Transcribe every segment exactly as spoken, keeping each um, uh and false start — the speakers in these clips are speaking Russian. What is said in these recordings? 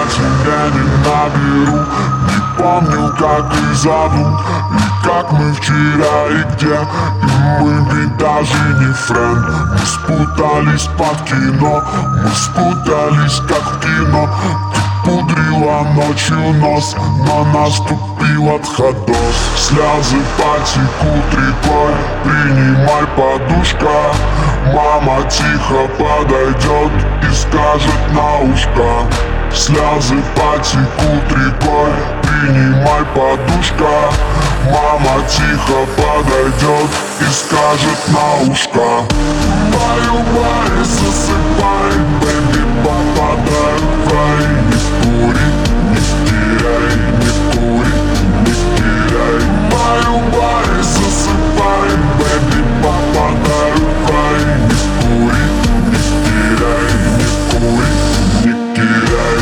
тебя не наберу. Не помню, как и зовут, и как мы вчера и где. И мы ведь даже не френд. Мы спутались под кино, мы спутались как в кино. Ты пудрила ночью нос, но наступил отходос. Слезы потекут рекой, принимай, подушка. Мама тихо подойдет и скажет на ушко. Слезы потекут рекой, принимай, подушка. Мама тихо подойдет и скажет на ушко. Баю-бай, засыпай, бэби, попадай в рай. Не кури, не теряй, не кури, не теряй. Баю-бай, засыпай, бэби, попадай в рай. Не кури, не теряй, не кури, не теряй.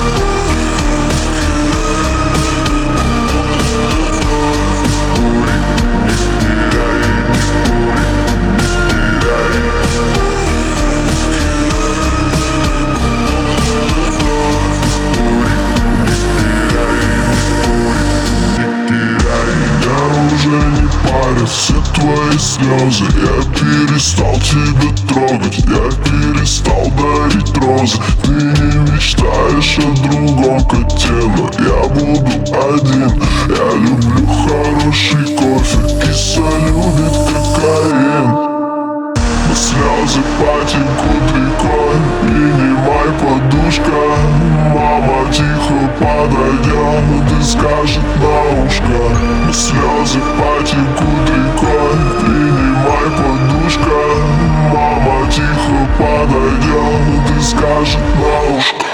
Все твои слезы, я перестал тебя трогать, я перестал дарить розы. Ты не мечтаешь о другом, хотела, я буду один. Я люблю хороший кофе, киса любит кокаин. Но слезы потекут рекой, принимай, подушка. Мама тихо подойдет и скажет на ушко. Но слезы потекут рекой, принимай, подушка. Мама тихо подойдет и скажет на ушко.